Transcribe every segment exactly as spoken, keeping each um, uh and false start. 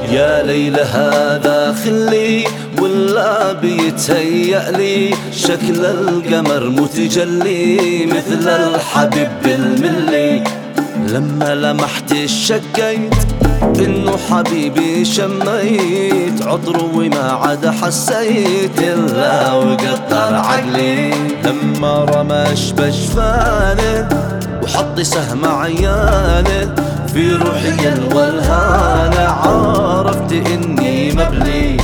يا ليلى هذا خلي ولا بيتهيألي شكل القمر متجلي مثل الحبيب بالملي. لما لمحت شكيت انه حبيبي شميت عطره وما عاد حسيت الا وقطر عقلي. لما رمش بجفانه وحط سهم عيانه في روحي الولهانه عرفت اني مبلي.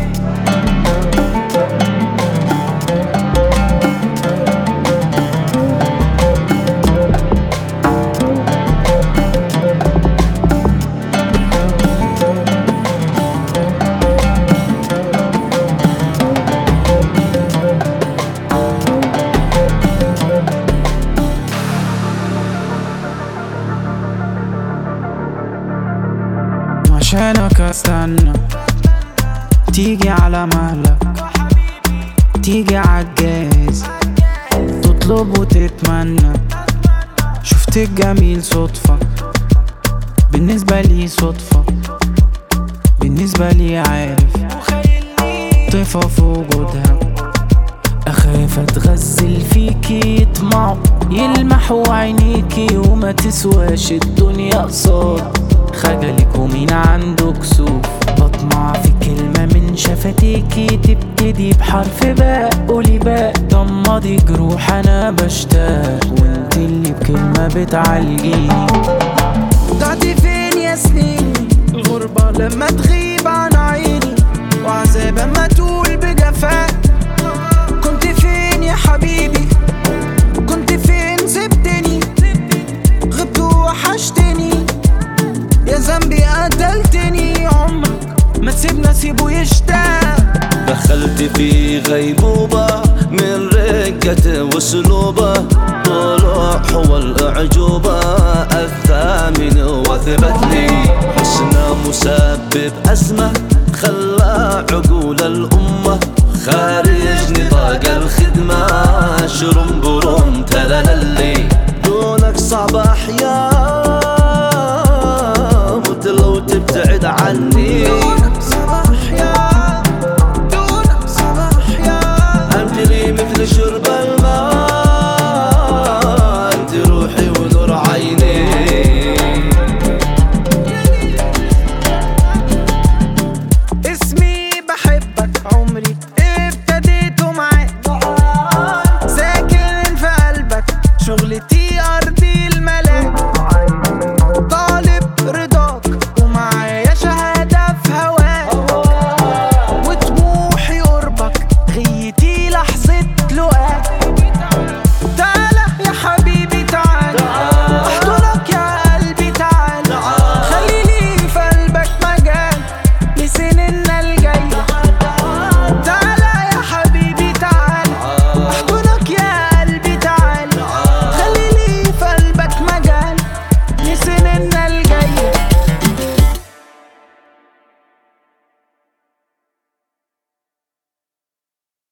عشانك استنى تيجي على مهلك، تيجي عالجاز تطلب وتتمنى. شفت الجميل صدفة بالنسبة لي صدفة بالنسبة لي عارف طيفة في وجودها. أخاف أتغزل فيكي يطمعوا يلمحوا عينيكي وما تسواش الدنيا قصاد خجلك ومين عنده كسوف. بطمع في كلمة من شفتيكي تبتدي بحرف باء قولي باء ضمضي جروح أنا بشتاق وانت اللي بكلمة بتعالجيني. ضعتي فين يا سنين الغربة لما تغيب عن عيني وعذاب اما تقول بجفاء. كنت فين يا حبيبي كنت فين سبتني غبت وحشتني يا ذنبي قتلتني. عمرك ما تسيبنا سيبه يشتاق. دخلت في غيبوبة من رقة وسلوبة طلوع هو الأعجوبة الثامن وثبت لي. حسنه مسبب أزمة خلى عقول الأمة خارج نطاق الخدمة شرم برم تلاللي. دونك صعب أحيانا